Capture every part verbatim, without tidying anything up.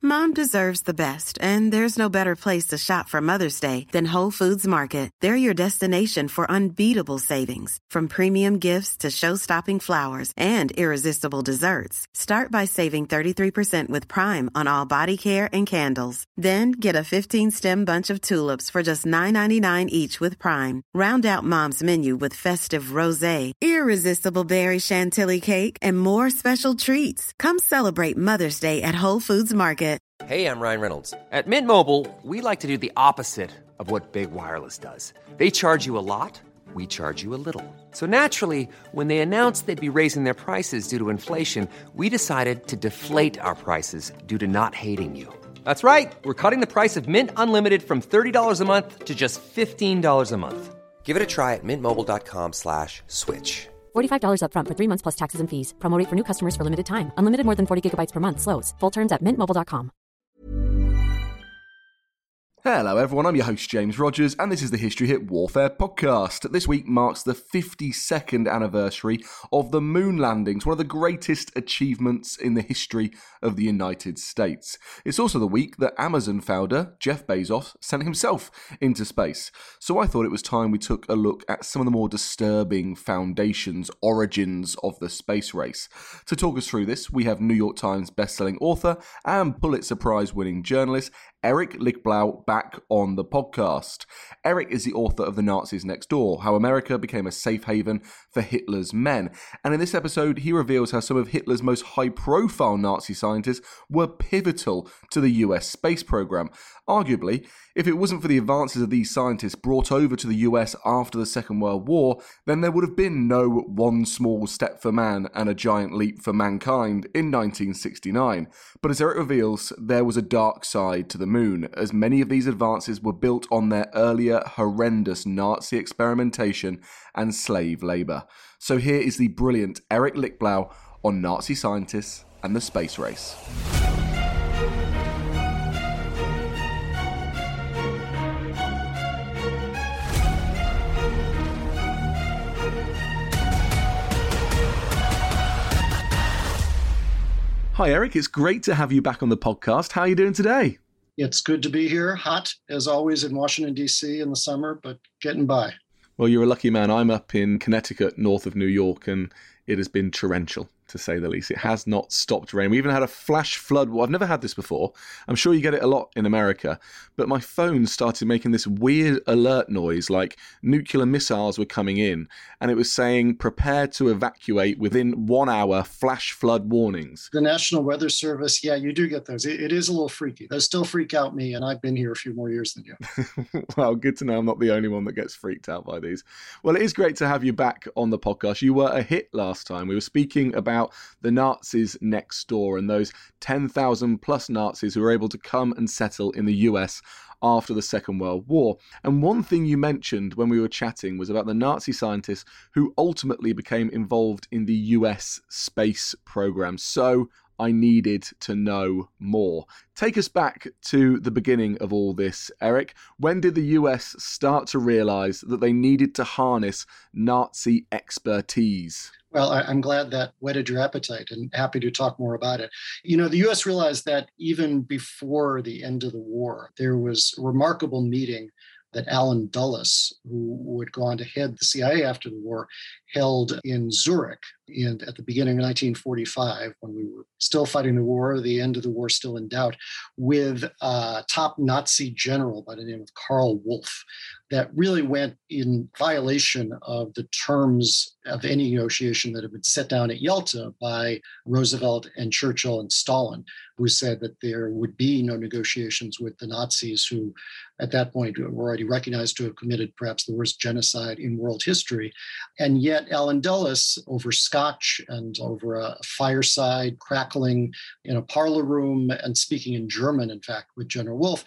Mom deserves the best, and there's no better place to shop for Mother's Day than Whole Foods Market. They're your destination for unbeatable savings, from premium gifts to show-stopping flowers and irresistible desserts. Start by saving thirty-three percent with Prime on all body care and candles. Then get a fifteen-stem bunch of tulips for just nine ninety-nine each with Prime. Round out Mom's menu with festive rosé, irresistible berry chantilly cake, and more special treats. Come celebrate Mother's Day at Whole Foods Market. Hey, I'm Ryan Reynolds. At Mint Mobile, we like to do the opposite of what Big Wireless does. They charge you a lot, we charge you a little. So naturally, when they announced they'd be raising their prices due to inflation, we decided to deflate our prices due to not hating you. That's right. We're cutting the price of Mint Unlimited from thirty dollars a month to just fifteen dollars a month. Give it a try at mintmobile.com slash switch. forty-five dollars up front for three months plus taxes and fees. Promo rate for new customers for limited time. Unlimited more than forty gigabytes per month. Slows full terms at mint mobile dot com. Hello everyone, I'm your host James Rogers, and this is the History Hit Warfare podcast. This week marks the fifty-second anniversary of the moon landings, one of the greatest achievements in the history of the United States. It's also the week that Amazon founder Jeff Bezos sent himself into space. So I thought it was time we took a look at some of the more disturbing foundations, origins of the space race. To talk us through this, we have New York Times bestselling author and Pulitzer Prize winning journalist Eric Lichtblau back on the podcast. Eric is the author of The Nazis Next Door, How America Became a Safe Haven for Hitler's Men. And in this episode, he reveals how some of Hitler's most high-profile Nazi scientists were pivotal to the U S space program. Arguably, if it wasn't for the advances of these scientists brought over to the U S after the Second World War, then there would have been no one small step for man and a giant leap for mankind in nineteen sixty-nine. But as Eric reveals, there was a dark side to the moon, as many of these advances were built on their earlier horrendous Nazi experimentation and slave labour. So here is the brilliant Eric Lichtblau on Nazi scientists and the space race. Hi Eric, it's great to have you back on the podcast. How are you doing today? It's good to be here. Hot, as always, in Washington, D C in the summer, but getting by. Well, you're a lucky man. I'm up in Connecticut, north of New York, and it has been torrential, to say the least. It has not stopped raining. We even had a flash flood. Well, I've never had this before. I'm sure you get it a lot in America. But my phone started making this weird alert noise, like nuclear missiles were coming in. And it was saying, prepare to evacuate within one hour, flash flood warnings. The National Weather Service, yeah, you do get those. It, it is a little freaky. Those still freak out me, and I've been here a few more years than you. Well, good to know I'm not the only one that gets freaked out by these. Well, it is great to have you back on the podcast. You were a hit last time. We were speaking about the Nazis next door and those ten thousand plus Nazis who were able to come and settle in the U S after the Second World War. And one thing you mentioned when we were chatting was about the Nazi scientists who ultimately became involved in the U S space program. So I needed to know more. Take us back to the beginning of all this, Eric. When did the U S start to realise that they needed to harness Nazi expertise? Well, I, I'm glad that whetted your appetite and happy to talk more about it. You know, the U S realized that even before the end of the war, there was a remarkable meeting that Allen Dulles, who would go on to head the C I A after the war, held in Zurich in, at the beginning of nineteen forty-five, when we were still fighting the war, the end of the war still in doubt, with a top Nazi general by the name of Karl Wolff, that really went in violation of the terms of any negotiation that had been set down at Yalta by Roosevelt and Churchill and Stalin, who said that there would be no negotiations with the Nazis, who at that point were already recognized to have committed perhaps the worst genocide in world history. And yet Allen Dulles, over scotch and over a fireside, crackling in a parlor room and speaking in German, in fact, with General Wolff,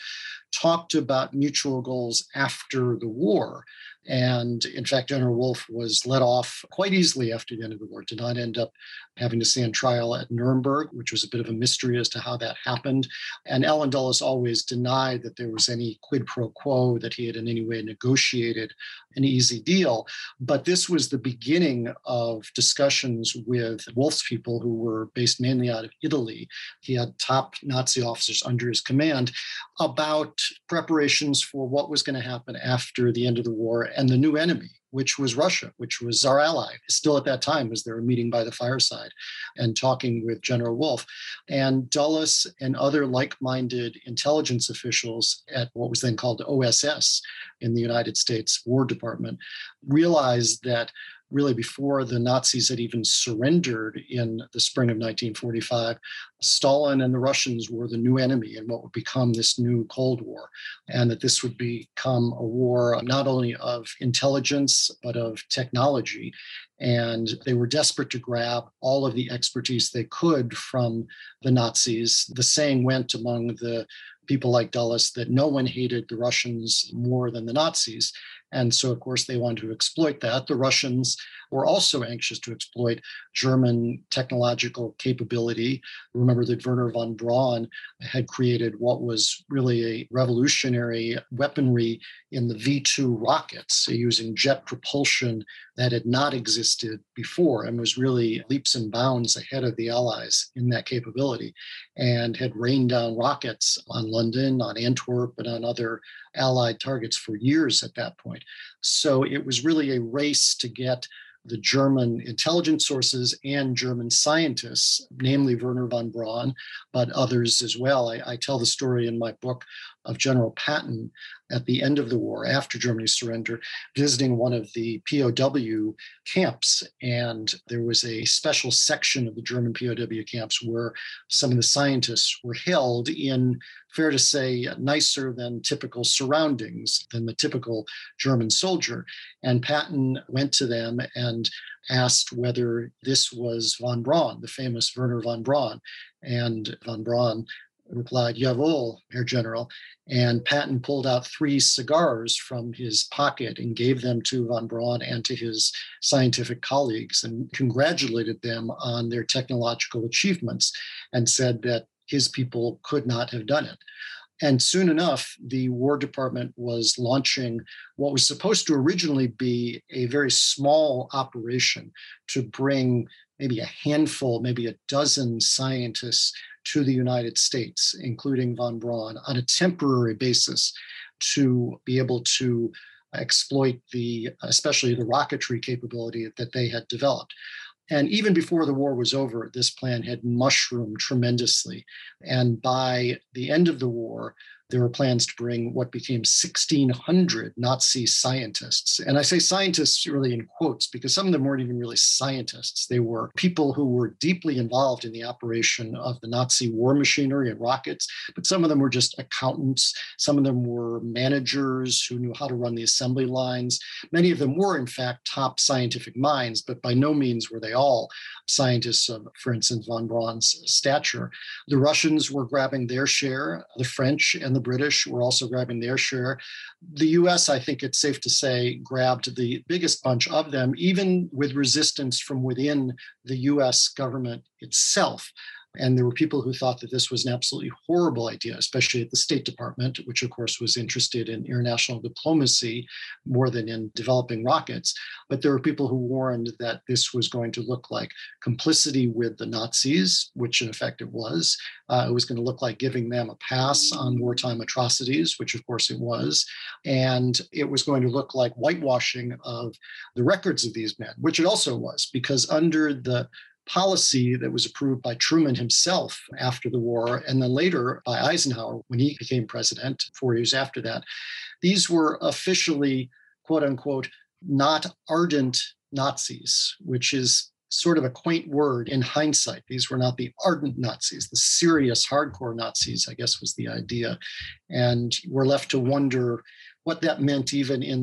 talked about mutual goals after the war. And in fact, General Wolfe was let off quite easily after the end of the war, did not end up having to stand trial at Nuremberg, which was a bit of a mystery as to how that happened. And Allen Dulles always denied that there was any quid pro quo, that he had in any way negotiated an easy deal. But this was the beginning of discussions with Wolfe's people, who were based mainly out of Italy. He had top Nazi officers under his command about preparations for what was going to happen after the end of the war and the new enemy, which was Russia, which was our ally. Still at that time, as they were meeting by the fireside and talking with General Wolfe. And Dulles and other like-minded intelligence officials at what was then called O S S in the United States War Department realized that really before the Nazis had even surrendered in the spring of nineteen forty-five, Stalin and the Russians were the new enemy in what would become this new Cold War, and that this would become a war not only of intelligence, but of technology. And they were desperate to grab all of the expertise they could from the Nazis. The saying went among the people like Dulles that no one hated the Russians more than the Nazis. And so, of course, they wanted to exploit that. The Russians were also anxious to exploit German technological capability. Remember that Wernher von Braun had created what was really a revolutionary weaponry in the V two rockets, using jet propulsion that had not existed before and was really leaps and bounds ahead of the Allies in that capability, and had rained down rockets on London, on Antwerp, and on other Allied targets for years at that point. So it was really a race to get the German intelligence sources and German scientists, namely Wernher von Braun, but others as well. I, I tell the story in my book of General Patton at the end of the war, after Germany's surrender, visiting one of the P O W camps. And there was a special section of the German P O W camps where some of the scientists were held in, fair to say, nicer than typical surroundings than the typical German soldier. And Patton went to them and asked whether this was von Braun, the famous Wernher von Braun. And von Braun replied, "Jawohl, Herr General." And Patton pulled out three cigars from his pocket and gave them to von Braun and to his scientific colleagues and congratulated them on their technological achievements and said that his people could not have done it. And soon enough, the War Department was launching what was supposed to originally be a very small operation to bring maybe a handful, maybe a dozen scientists to the United States, including von Braun, on a temporary basis to be able to exploit the, especially the rocketry capability that they had developed. And even before the war was over, this plan had mushroomed tremendously. And by the end of the war, there were plans to bring what became sixteen hundred Nazi scientists. And I say scientists really in quotes because some of them weren't even really scientists. They were people who were deeply involved in the operation of the Nazi war machinery and rockets, but some of them were just accountants. Some of them were managers who knew how to run the assembly lines. Many of them were, in fact, top scientific minds, but by no means were they all scientists of, for instance, von Braun's stature. The Russians were grabbing their share. The French and the British were also grabbing their share. The U S, I think it's safe to say, grabbed the biggest bunch of them, even with resistance from within the U S government itself. And there were people who thought that this was an absolutely horrible idea, especially at the State Department, which of course was interested in international diplomacy more than in developing rockets. But there were people who warned that this was going to look like complicity with the Nazis, which in effect it was. Uh, it was going to look like giving them a pass on wartime atrocities, which of course it was. And it was going to look like whitewashing of the records of these men, which it also was, because under the policy that was approved by Truman himself after the war, and then later by Eisenhower when he became president four years after that, these were officially, quote unquote, not ardent Nazis, which is sort of a quaint word in hindsight. These were not the ardent Nazis, the serious hardcore Nazis, I guess was the idea. And we're left to wonder what that meant even in the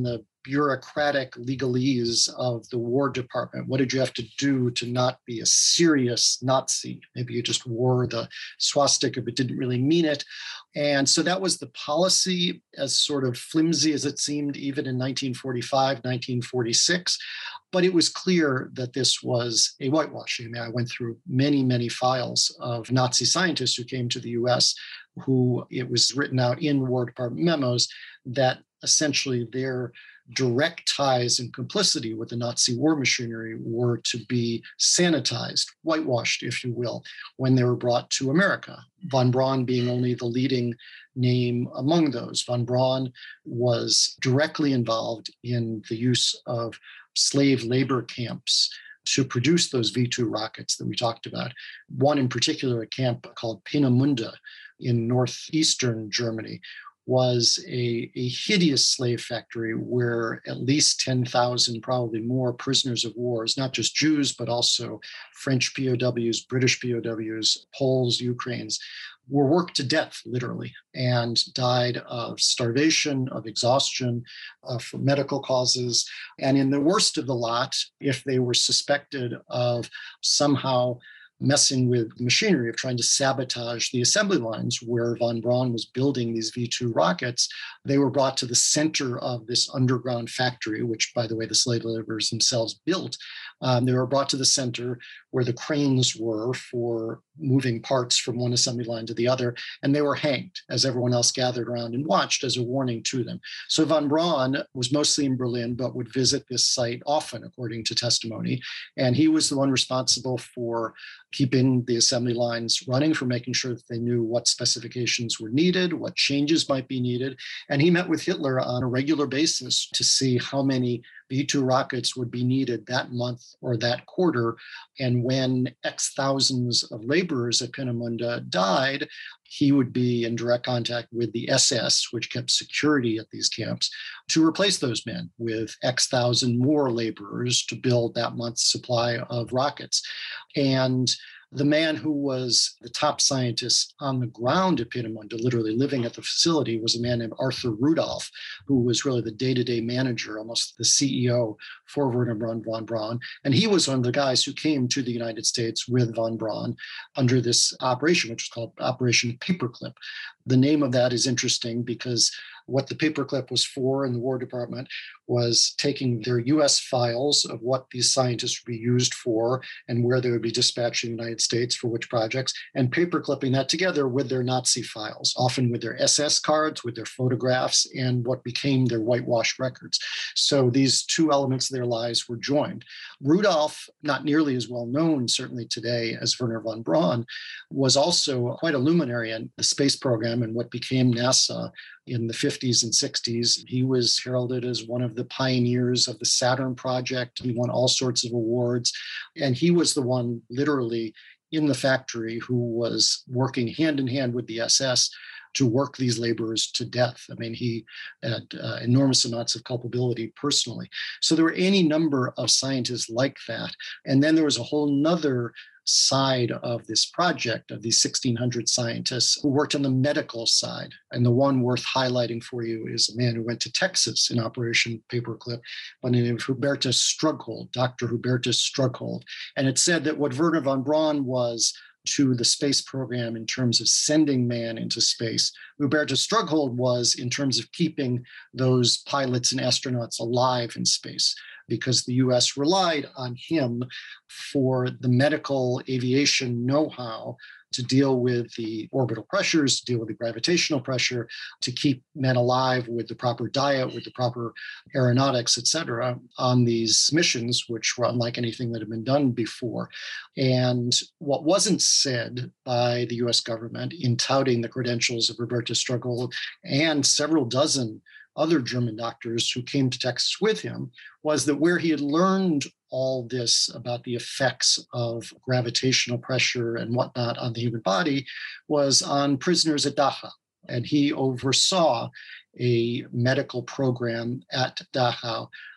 bureaucratic legalese of the War Department. What did you have to do to not be a serious Nazi? Maybe you just wore the swastika but didn't really mean it. And so that was the policy, as sort of flimsy as it seemed even in nineteen forty-five, nineteen forty-six. But it was clear that this was a whitewashing. I mean, I went through many, many files of Nazi scientists who came to the U S, who it was written out in War Department memos that essentially their direct ties and complicity with the Nazi war machinery were to be sanitized, whitewashed, if you will, when they were brought to America. Von Braun being only the leading name among those. Von Braun was directly involved in the use of slave labor camps to produce those V two rockets that we talked about. One in particular, a camp called Peenemünde in northeastern Germany, was a, a hideous slave factory where at least ten thousand, probably more, prisoners of war, not just Jews, but also French P O Ws, British P O Ws, Poles, Ukrainians, were worked to death, literally, and died of starvation, of exhaustion, uh, for medical causes. And in the worst of the lot, if they were suspected of somehow messing with machinery, of trying to sabotage the assembly lines where von Braun was building these V two rockets, they were brought to the center of this underground factory, which, by the way, the slave laborers themselves built. Um, they were brought to the center where the cranes were for moving parts from one assembly line to the other, and they were hanged as everyone else gathered around and watched as a warning to them. So von Braun was mostly in Berlin, but would visit this site often, according to testimony, and he was the one responsible for keeping the assembly lines running, for making sure that they knew what specifications were needed, what changes might be needed. And he met with Hitler on a regular basis to see how many V two rockets would be needed that month or that quarter. And when X thousands of laborers at Peenemünde died, he would be in direct contact with the S S, which kept security at these camps, to replace those men with X thousand more laborers to build that month's supply of rockets. And the man who was the top scientist on the ground at Peenemünde, literally living at the facility, was a man named Arthur Rudolph, who was really the day-to-day manager, almost the C E O for Wernher von Braun. And he was one of the guys who came to the United States with von Braun under this operation, which was called Operation Paperclip. The name of that is interesting because what the paperclip was for in the War Department was taking their U S files of what these scientists would be used for and where they would be dispatched in the United States for which projects, and paperclipping that together with their Nazi files, often with their S S cards, with their photographs, and what became their whitewashed records. So these two elements of their lives were joined. Rudolph, not nearly as well known, certainly today, as Wernher von Braun, was also quite a luminary in the space program and what became NASA in the fifties and sixties. He was heralded as one of the pioneers of the Saturn project. He won all sorts of awards. And he was the one literally in the factory who was working hand in hand with the S S to work these laborers to death. I mean, he had uh, enormous amounts of culpability personally. So there were any number of scientists like that. And then there was a whole nother side of this project of these sixteen hundred scientists who worked on the medical side. And the one worth highlighting for you is a man who went to Texas in Operation Paperclip by the name of Hubertus Strughold, Doctor Hubertus Strughold. And it said that what Wernher von Braun was to the space program in terms of sending man into space, Hubertus Strughold was in terms of keeping those pilots and astronauts alive in space, because the U S relied on him for the medical aviation know-how to deal with the orbital pressures, to deal with the gravitational pressure, to keep men alive with the proper diet, with the proper aeronautics, et cetera, on these missions, which were unlike anything that had been done before. And what wasn't said by the U S government in touting the credentials of Hubertus Strughold and several dozen other German doctors who came to Texas with him was that where he had learned all this about the effects of gravitational pressure and whatnot on the human body was on prisoners at Dachau. And he oversaw a medical program at Dachau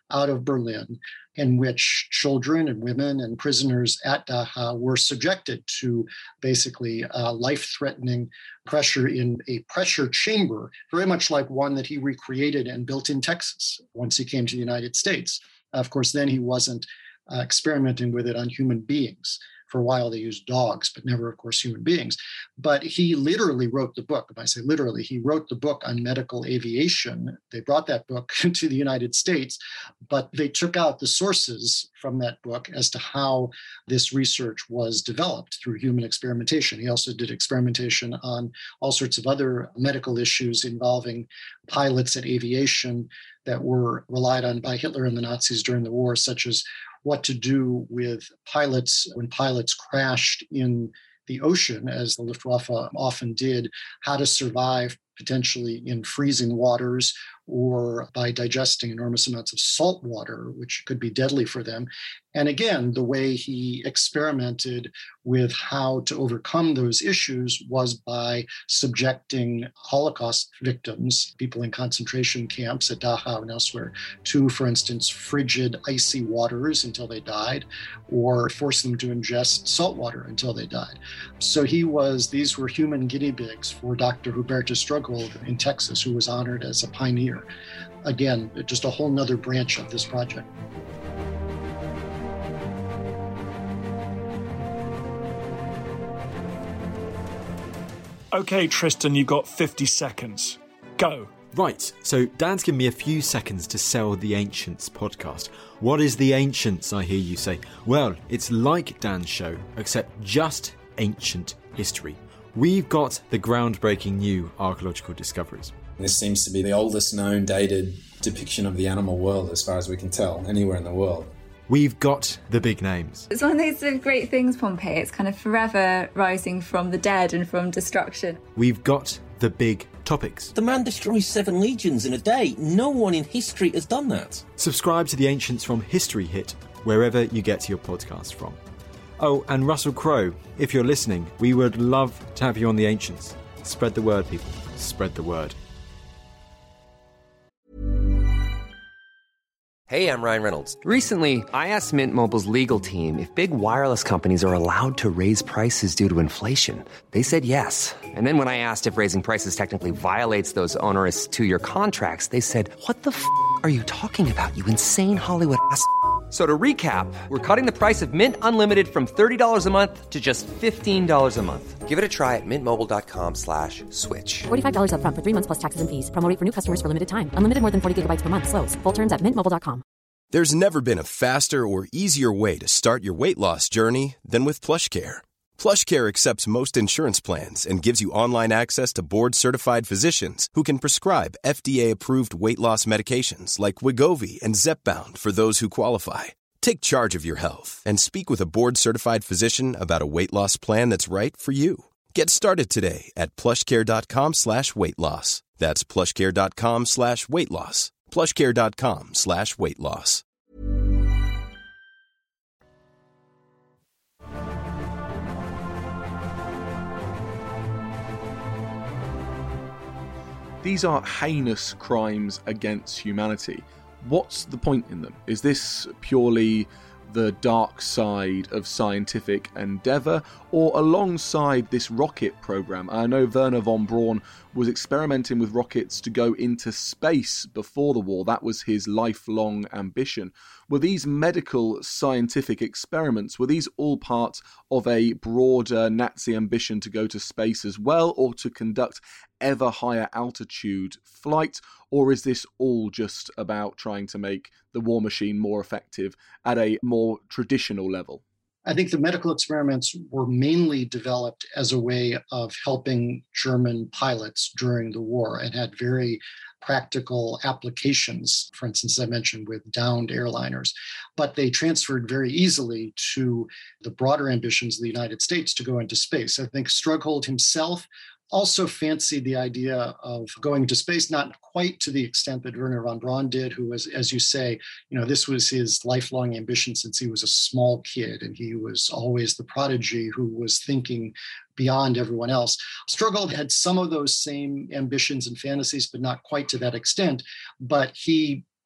out of Berlin, in which children and women and prisoners at Dachau were subjected to basically uh, life-threatening pressure in a pressure chamber, very much like one that he recreated and built in Texas once he came to the United States. Of course, then he wasn't uh, experimenting with it on human beings. For a while, they used dogs, but never, of course, human beings. But he literally wrote the book. If I say literally, he wrote the book on medical aviation. They brought that book to the United States, but they took out the sources from that book as to how this research was developed through human experimentation. He also did experimentation on all sorts of other medical issues involving pilots and aviation that were relied on by Hitler and the Nazis during the war, such as what to do with pilots when pilots crashed in the ocean, as the Luftwaffe often did, how to survive potentially in freezing waters or by digesting enormous amounts of salt water, which could be deadly for them. And again, the way he experimented with how to overcome those issues was by subjecting Holocaust victims, people in concentration camps at Dachau and elsewhere, to, for instance, frigid, icy waters until they died, or force them to ingest salt water until they died. So he was, these were human guinea pigs for Doctor Hubertus Strughold in Texas, who was honored as a pioneer. Again, just a whole nother branch of this project. Okay, Tristan, you've got fifty seconds. Go. Right, so Dan's given me a few seconds to sell the Ancients podcast. What is the Ancients, I hear you say? Well, it's like Dan's show, except just ancient history. We've got the groundbreaking new archaeological discoveries. This seems to be the oldest known dated depiction of the animal world, as far as we can tell, anywhere in the world. We've got the big names. It's one of those sort of great things, Pompeii. It's kind of forever rising from the dead and from destruction. We've got the big topics. The man destroys seven legions in a day. No one in history has done that. Subscribe to the Ancients from History Hit, wherever you get your podcast from. Oh, and Russell Crowe, if you're listening, we would love to have you on the Ancients. Spread the word, people. Spread the word. Hey, I'm Ryan Reynolds. Recently, I asked Mint Mobile's legal team if big wireless companies are allowed to raise prices due to inflation. They said yes. And then when I asked if raising prices technically violates those onerous two-year contracts, they said, "What the f*** are you talking about, you insane Hollywood ass f- So to recap, we're cutting the price of Mint Unlimited from thirty dollars a month to just fifteen dollars a month. Give it a try at mintmobile.com slash switch. forty-five dollars up front for three months plus taxes and fees. Promo rate for new customers for limited time. Unlimited more than forty gigabytes per month. Slows full terms at mint mobile dot com. There's never been a faster or easier way to start your weight loss journey than with PlushCare. PlushCare accepts most insurance plans and gives you online access to board-certified physicians who can prescribe F D A-approved weight loss medications like Wegovy and Zepbound for those who qualify. Take charge of your health and speak with a board-certified physician about a weight loss plan that's right for you. Get started today at plushcare.com slash weight loss. That's plushcare.com slash weight loss. plushcare.com slash weight loss. These are heinous crimes against humanity. What's the point in them? Is this purely the dark side of scientific endeavour, or alongside this rocket program? I know Wernher von Braun was experimenting with rockets to go into space before the war. That was his lifelong ambition. Were these medical scientific experiments, were these all part of a broader Nazi ambition to go to space as well, or to conduct ever higher altitude flight? Or is this all just about trying to make the war machine more effective at a more traditional level? I think the medical experiments were mainly developed as a way of helping German pilots during the war and had very practical applications, for instance, as I mentioned, with downed airliners. But they transferred very easily to the broader ambitions of the United States to go into space. I think Strughold himself also fancied the idea of going to space, not quite to the extent that Wernher von Braun did, who was, as you say, you know, this was his lifelong ambition since he was a small kid, and he was always the prodigy who was thinking beyond everyone else. Strughold had some of those same ambitions and fantasies, but not quite to that extent. But he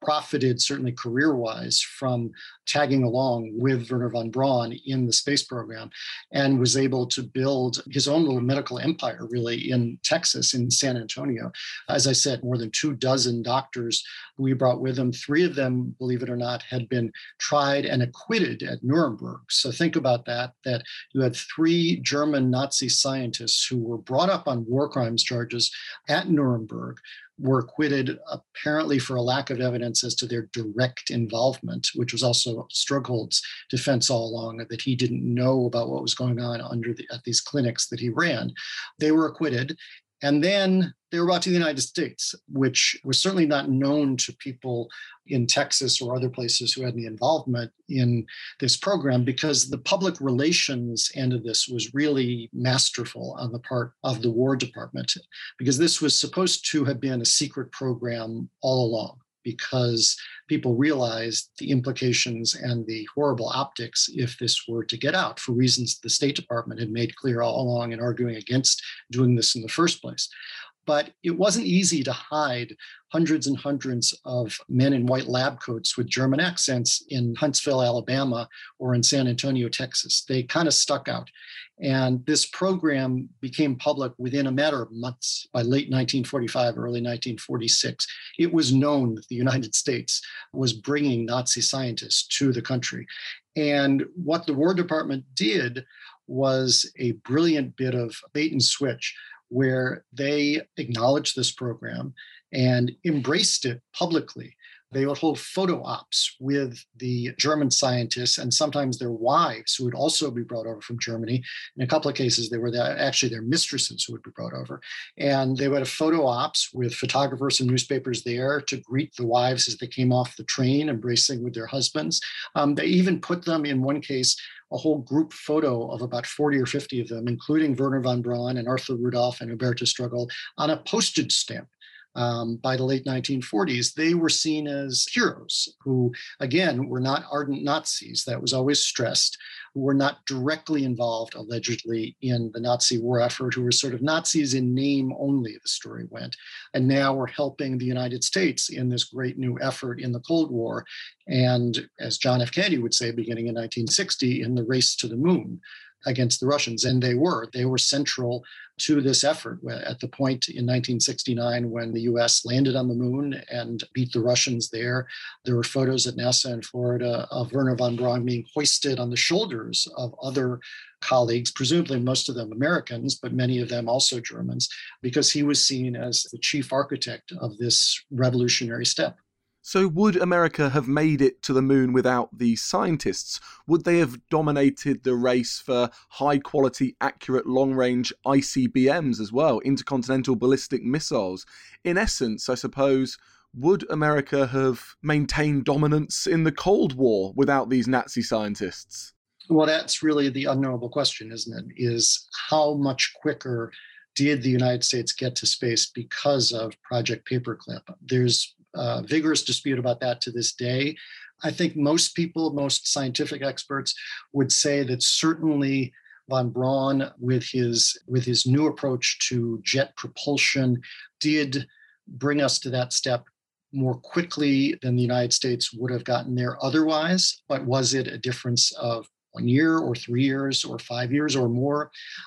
profited, certainly career-wise, from tagging along with Wernher von Braun in the space program, and was able to build his own little medical empire, really, in Texas, in San Antonio. As I said, more than two dozen doctors who he brought with him. Three of them, believe it or not, had been tried and acquitted at Nuremberg. So think about that, that you had three German Nazi scientists who were brought up on war crimes charges at Nuremberg, were acquitted apparently for a lack of evidence as to their direct involvement, which was also Strughold's defense all along, that he didn't know about what was going on under the, at these clinics that he ran. They were acquitted. And then they were brought to the United States, which was certainly not known to people in Texas or other places who had any involvement in this program, because the public relations end of this was really masterful on the part of the War Department, because this was supposed to have been a secret program all along, because people realized the implications and the horrible optics if this were to get out, for reasons the State Department had made clear all along in arguing against doing this in the first place. But it wasn't easy to hide hundreds and hundreds of men in white lab coats with German accents in Huntsville, Alabama, or in San Antonio, Texas. They kind of stuck out. And this program became public within a matter of months. By late nineteen forty-five, early nineteen forty-six, it was known that the United States was bringing Nazi scientists to the country. And what the War Department did was a brilliant bit of bait and switch, where they acknowledged this program and embraced it publicly. They would hold photo ops with the German scientists and sometimes their wives, who would also be brought over from Germany. In a couple of cases, they were the, actually their mistresses who would be brought over. And they would have photo ops with photographers and newspapers there to greet the wives as they came off the train, embracing with their husbands. Um, they even put them, in one case, a whole group photo of about forty or fifty of them, including Wernher von Braun and Arthur Rudolph and Hubertus Strughold, on a postage stamp. Um, by the late nineteen forties, they were seen as heroes who, again, were not ardent Nazis. That was always stressed, who were not directly involved, allegedly, in the Nazi war effort, who were sort of Nazis in name only, the story went, and now were helping the United States in this great new effort in the Cold War. And as John F. Kennedy would say, beginning in nineteen sixty, in the race to the moon against the Russians. And they were. They were central to this effort at the point in nineteen sixty-nine when the U S landed on the moon and beat the Russians there. There were photos at NASA in Florida of Wernher von Braun being hoisted on the shoulders of other colleagues, presumably most of them Americans, but many of them also Germans, because he was seen as the chief architect of this revolutionary step. So would America have made it to the moon without these scientists? Would they have dominated the race for high-quality, accurate, long-range I C B Ms as well, intercontinental ballistic missiles? In essence, I suppose, would America have maintained dominance in the Cold War without these Nazi scientists? Well, that's really the unknowable question, isn't it? Is how much quicker did the United States get to space because of Project Paperclip? There's Uh, vigorous dispute about that to this day. I think most people, most scientific experts would say that certainly von Braun, with his, with his new approach to jet propulsion, did bring us to that step more quickly than the United States would have gotten there otherwise. But was it a difference of one year or three years or five years or more?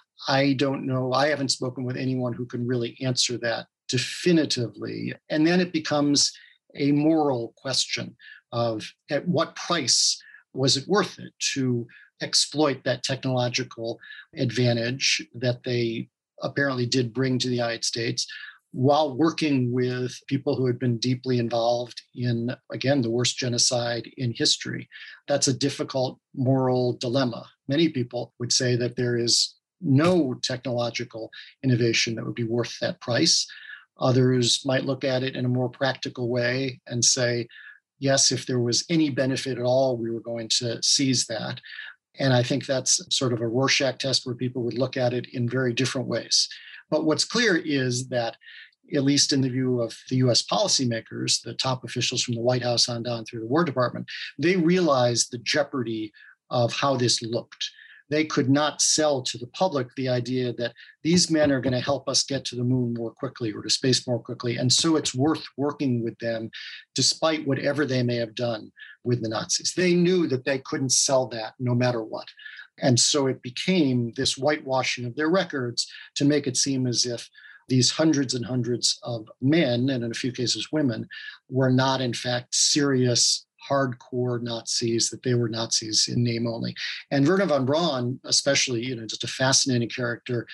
I don't know. I haven't spoken with anyone who can really answer that definitively. And then it becomes a moral question of at what price was it worth it to exploit that technological advantage that they apparently did bring to the United States while working with people who had been deeply involved in, again, the worst genocide in history. That's a difficult moral dilemma. Many people would say that there is no technological innovation that would be worth that price. Others might look at it in a more practical way and say, yes, if there was any benefit at all, we were going to seize that. And I think that's sort of a Rorschach test where people would look at it in very different ways. But what's clear is that, at least in the view of the U S policymakers, the top officials from the White House on down through the War Department, they realized the jeopardy of how this looked. they could not sell to the public the idea that these men are going to help us get to the moon more quickly or to space more quickly. And so it's worth working with them, despite whatever they may have done with the Nazis. They knew that they couldn't sell that no matter what. And so it became this whitewashing of their records to make it seem as if these hundreds and hundreds of men, and in a few cases women, were not in fact serious, hardcore Nazis, that they were Nazis in name only. And Wernher von Braun, especially, you know, just a fascinating character,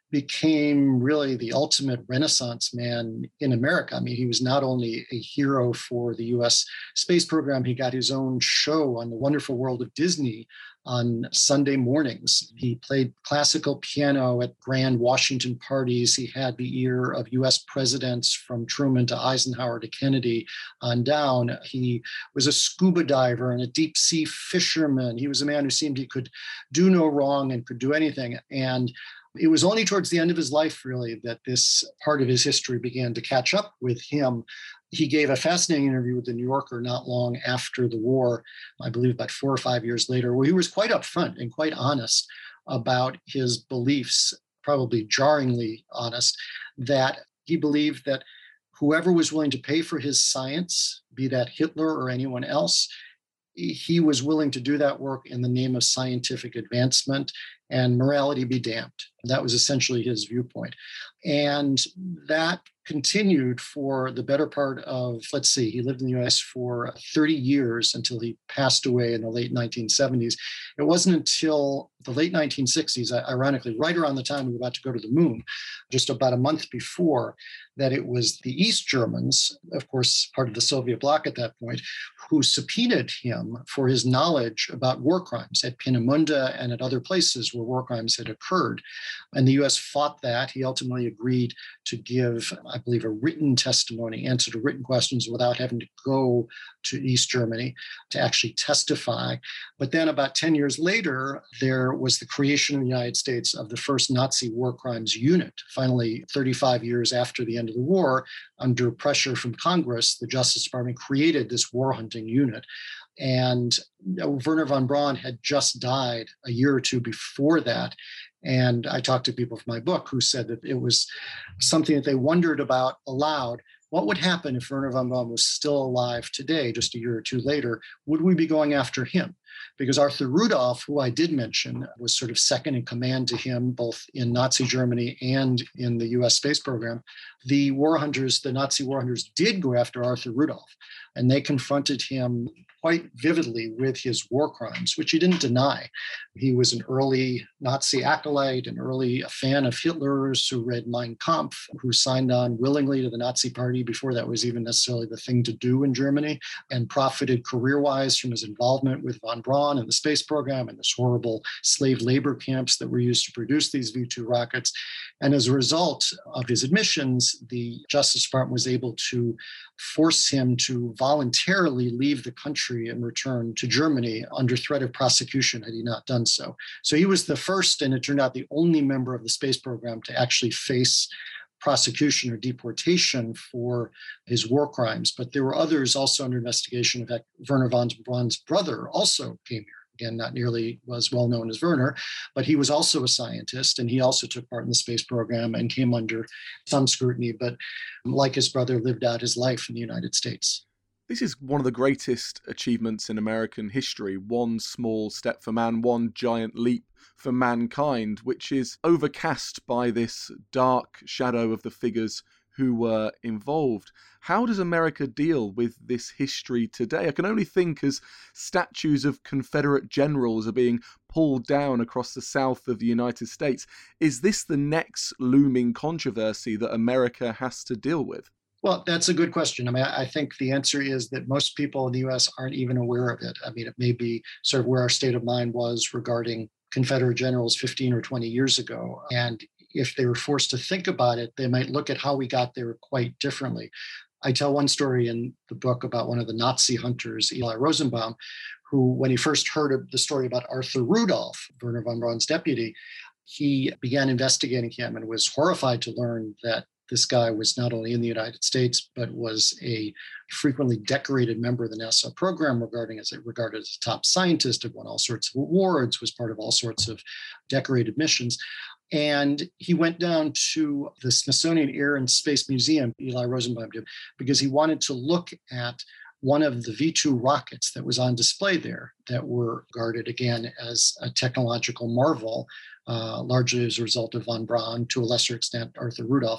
became really the ultimate Renaissance man in America. I mean, he was not only a hero for the U S space program, he got his own show on The Wonderful World of Disney on Sunday mornings. He played classical piano at grand Washington parties. He had the ear of U S presidents from Truman to Eisenhower to Kennedy on down. He was a scuba diver and a deep sea fisherman. He was a man who seemed he could do no wrong and could do anything. And it was only towards the end of his life, really, that this part of his history began to catch up with him. He gave a fascinating interview with the New Yorker not long after the war, I believe about four or five years later, where he was quite upfront and quite honest about his beliefs, probably jarringly honest, that he believed that whoever was willing to pay for his science, be that Hitler or anyone else, he was willing to do that work in the name of scientific advancement, and morality be damned. That was essentially his viewpoint. And that continued for the better part of, let's see, he lived in the U S for thirty years until he passed away in the late nineteen seventies. It wasn't until the late nineteen sixties, ironically, right around the time we were about to go to the moon, just about a month before, that it was the East Germans, of course, part of the Soviet bloc at that point, who subpoenaed him for his knowledge about war crimes at Peenemünde and at other places where war crimes had occurred. And the U S fought that. He ultimately agreed to give, I believe, a written testimony, answer to written questions without having to go to East Germany to actually testify. But then about ten years later, there was the creation in the United States of the first Nazi war crimes unit. Finally, thirty-five years after the end of the war, under pressure from Congress, the Justice Department created this war hunting unit. And you know, Wernher von Braun had just died a year or two before that. And I talked to people from my book who said that it was something that they wondered about aloud. What would happen if Wernher von Braun was still alive today, just a year or two later? Would we be going after him? Because Arthur Rudolph, who I did mention, was sort of second in command to him, both in Nazi Germany and in the U S space program. The war hunters, the Nazi war hunters, did go after Arthur Rudolph, and they confronted him quite vividly with his war crimes, which he didn't deny. He was an early Nazi acolyte, an early fan of Hitler's, who read Mein Kampf, who signed on willingly to the Nazi Party before that was even necessarily the thing to do in Germany, and profited career-wise from his involvement with von Braun and the space program and this horrible slave labor camps that were used to produce these V two rockets. And as a result of his admissions, the Justice Department was able to force him to voluntarily leave the country and return to Germany under threat of prosecution had he not done so. So he was the first, and it turned out the only member of the space program to actually face prosecution or deportation for his war crimes. But there were others also under investigation. In fact, Wernher von Braun's brother also came here. Again, not nearly as well known as Wernher, but he was also a scientist, and he also took part in the space program and came under some scrutiny, but like his brother, lived out his life in the United States. This is one of the greatest achievements in American history. One small step for man, one giant leap for mankind, which is overcast by this dark shadow of the figures who were involved. How does America deal with this history today? I can only think as statues of Confederate generals are being pulled down across the south of the United States. Is this the next looming controversy that America has to deal with? Well, that's a good question. I mean, I think the answer is that most people in the U S aren't even aware of it. I mean, it may be sort of where our state of mind was regarding Confederate generals fifteen or twenty years ago. And if they were forced to think about it, they might look at how we got there quite differently. I tell one story in the book about one of the Nazi hunters, Eli Rosenbaum, who, when he first heard of the story about Arthur Rudolph, Wernher von Braun's deputy, he began investigating him and was horrified to learn that This guy was not only in the United States, but was a frequently decorated member of the NASA program, regarding as regarded as a top scientist, had won all sorts of awards, was part of all sorts of decorated missions. And he went down to the Smithsonian Air and Space Museum, Eli Rosenbaum did, because he wanted to look at one of the V two rockets that was on display there that were regarded, again, as a technological marvel, uh, largely as a result of von Braun, to a lesser extent, Arthur Rudolph.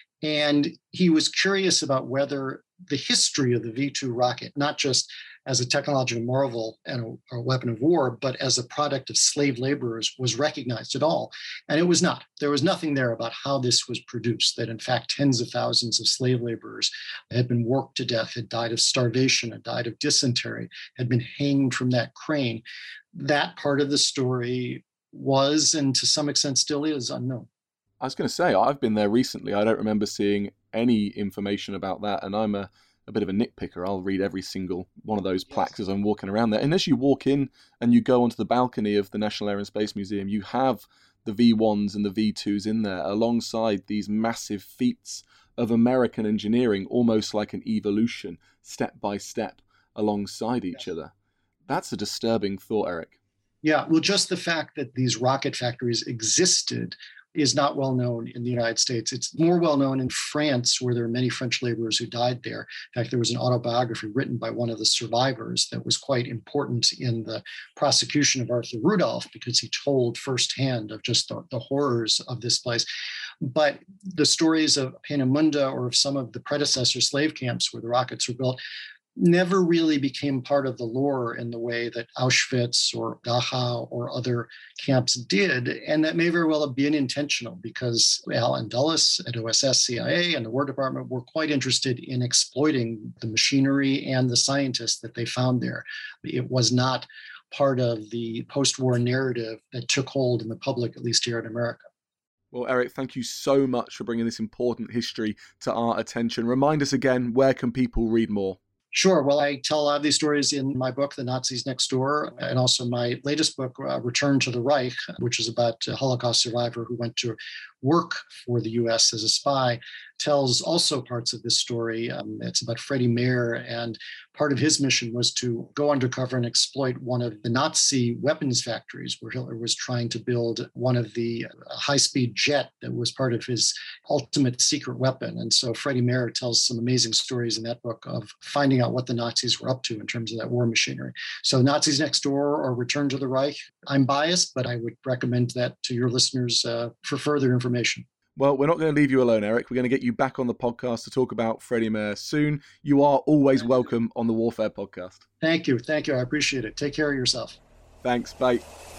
And he was curious about whether the history of the V two rocket, not just as a technological marvel and a, a weapon of war, but as a product of slave laborers, was recognized at all. And it was not. There was nothing there about how this was produced, that in fact tens of thousands of slave laborers had been worked to death, had died of starvation, had died of dysentery, had been hanged from that crane. That part of the story was, and to some extent still is, unknown. I was going to say, I've been there recently. I don't remember seeing any information about that, and I'm a a bit of a nitpicker. I'll read every single one of those plaques as I'm walking around there. And as you walk in and you go onto the balcony of the National Air and Space Museum, you have the V ones and the V twos in there alongside these massive feats of American engineering, almost like an evolution, step by step, alongside each other. That's a disturbing thought, Eric. Yeah, well, just the fact that these rocket factories existed is not well known in the United States. It's more well known in France, where there are many French laborers who died there. In fact, there was an autobiography written by one of the survivors that was quite important in the prosecution of Arthur Rudolph, because he told firsthand of just the, the horrors of this place. But the stories of Peenemünde or of some of the predecessor slave camps where the rockets were built never really became part of the lore in the way that Auschwitz or Dachau or other camps did. And that may very well have been intentional, because Allen Dulles at O S S, C I A, and the War Department were quite interested in exploiting the machinery and the scientists that they found there. It was not part of the post-war narrative that took hold in the public, at least here in America. Well, Eric, thank you so much for bringing this important history to our attention. Remind us again, where can people read more? Sure. Well, I tell a lot of these stories in my book, The Nazis Next Door, and also my latest book, uh, Return to the Reich, which is about a Holocaust survivor who went to work for the U S as a spy, tells also parts of this story. Um, it's about Freddie Mayer, and part of his mission was to go undercover and exploit one of the Nazi weapons factories where Hitler was trying to build one of the uh, high-speed jet that was part of his ultimate secret weapon. And so Freddie Mayer tells some amazing stories in that book of finding out what the Nazis were up to in terms of that war machinery. So Nazis Next Door or Return to the Reich. I'm biased, but I would recommend that to your listeners uh, for further information. Well, we're not going to leave you alone, Eric. We're going to get you back on the podcast to talk about Freddie Mayer soon. You are always welcome on the Warfare Podcast. Thank you. Thank you. I appreciate it. Take care of yourself. Thanks. Bye.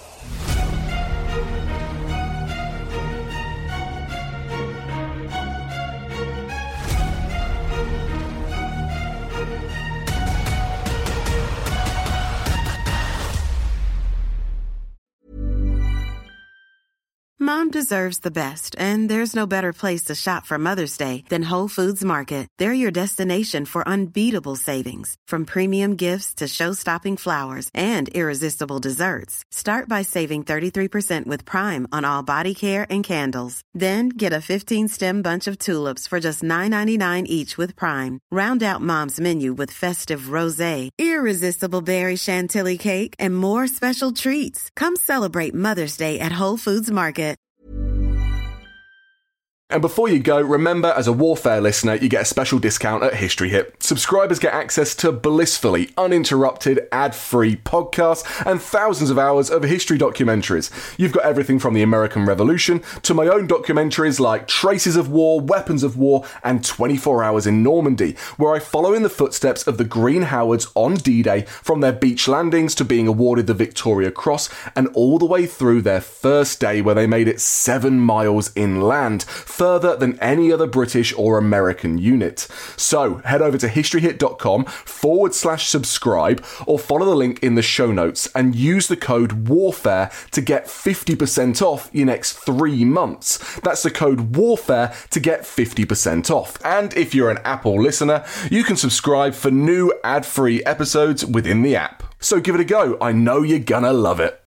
Mom deserves the best, and there's no better place to shop for Mother's Day than Whole Foods Market. They're your destination for unbeatable savings, from premium gifts to show-stopping flowers and irresistible desserts. Start by saving thirty-three percent with Prime on all body care and candles. Then get a fifteen-stem bunch of tulips for just nine ninety-nine each with Prime. Round out Mom's menu with festive rosé, irresistible berry chantilly cake, and more special treats. Come celebrate Mother's Day at Whole Foods Market. And before you go, remember, as a Warfare listener, you get a special discount at History Hit. Subscribers get access to blissfully uninterrupted, ad-free podcasts and thousands of hours of history documentaries. You've got everything from the American Revolution to my own documentaries like Traces of War, Weapons of War, and twenty-four hours in Normandy, where I follow in the footsteps of the Green Howards on D-Day, from their beach landings to being awarded the Victoria Cross, and all the way through their first day where they made it seven miles inland, further than any other British or American unit. So head over to historyhit.com forward slash subscribe or follow the link in the show notes and use the code WARFARE to get fifty percent off your next three months. That's the code WARFARE to get fifty percent off. And if you're an Apple listener, you can subscribe for new ad-free episodes within the app. So give it a go. I know you're gonna love it.